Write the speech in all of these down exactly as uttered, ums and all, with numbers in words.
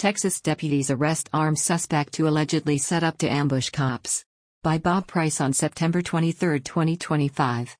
Texas deputies arrest armed suspect who allegedly set up to ambush cops. By Bob Price on September twenty-third, twenty twenty-five.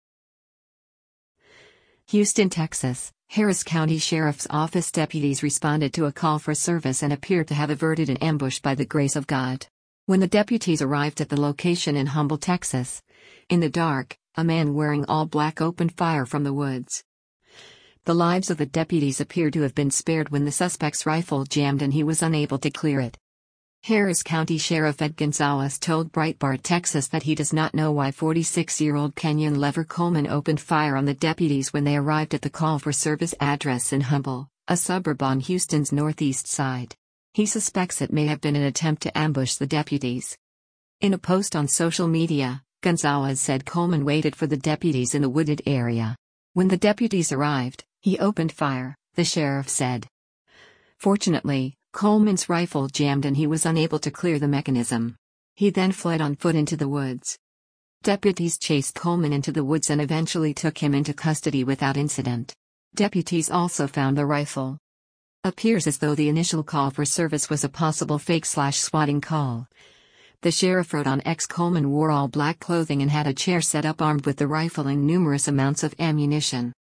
Houston, Texas. Harris County Sheriff's Office deputies responded to a call for service and appeared to have averted an ambush by the grace of God. When the deputies arrived at the location in Humble, Texas, in the dark, a man wearing all black opened fire from the woods. The lives of the deputies appear to have been spared when the suspect's rifle jammed and he was unable to clear it. Harris County Sheriff Ed Gonzalez told Breitbart Texas that he does not know why forty-six-year-old Kenyon Lever Coleman opened fire on the deputies when they arrived at the call for service address in Humble, a suburb on Houston's northeast side. He suspects it may have been an attempt to ambush the deputies. In a post on social media, Gonzalez said Coleman waited for the deputies in the wooded area. When the deputies arrived, he opened fire, the sheriff said. Fortunately, Coleman's rifle jammed and he was unable to clear the mechanism. He then fled on foot into the woods. Deputies chased Coleman into the woods and eventually took him into custody without incident. Deputies also found the rifle. Appears as though the initial call for service was a possible fake-slash-swatting call. The sheriff wrote on X Coleman wore all black clothing and had a chair set up armed with the rifle and numerous amounts of ammunition.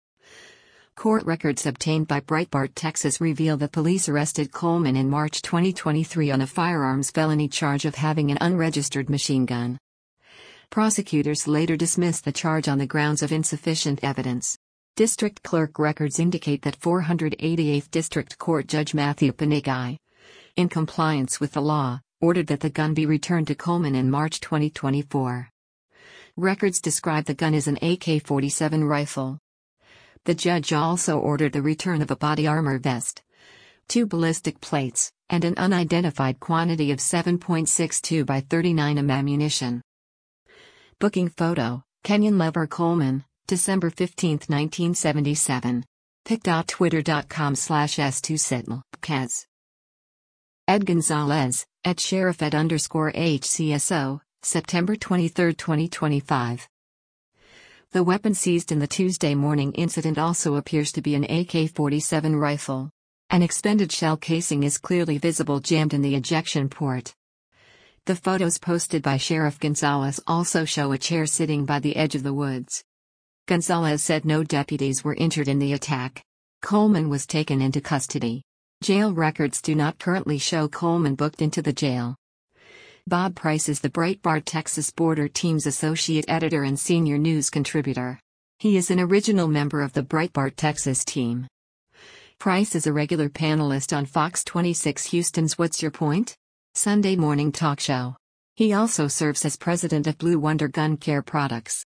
Court records obtained by Breitbart Texas reveal that police arrested Coleman in March twenty twenty-three on a firearms felony charge of having an unregistered machine gun. Prosecutors later dismissed the charge on the grounds of insufficient evidence. District Clerk records indicate that four hundred eighty-eighth District Court Judge Matthew Panigai, in compliance with the law, ordered that the gun be returned to Coleman in March twenty twenty-four. Records describe the gun as an A K forty-seven rifle. The judge also ordered the return of a body armor vest, two ballistic plates, and an unidentified quantity of seven point six two by thirty-nine millimeter ammunition. Booking photo, Kenyon Lever Coleman, December fifteenth, nineteen seventy-seven. pic.twitter.com slash s2sitl, Kez. Ed Gonzalez, at Sheriff Ed underscore HCSO, September twenty-third, twenty twenty-five. The weapon seized in the Tuesday morning incident also appears to be an A K forty-seven rifle. An expended shell casing is clearly visible jammed in the ejection port. The photos posted by Sheriff Gonzalez also show a chair sitting by the edge of the woods. Gonzalez said no deputies were injured in the attack. Coleman was taken into custody. Jail records do not currently show Coleman booked into the jail. Bob Price is the Breitbart Texas Border Team's associate editor and senior news contributor. He is an original member of the Breitbart Texas team. Price is a regular panelist on Fox twenty-six Houston's What's Your Point? Sunday morning talk show. He also serves as president of Blue Wonder Gun Care Products.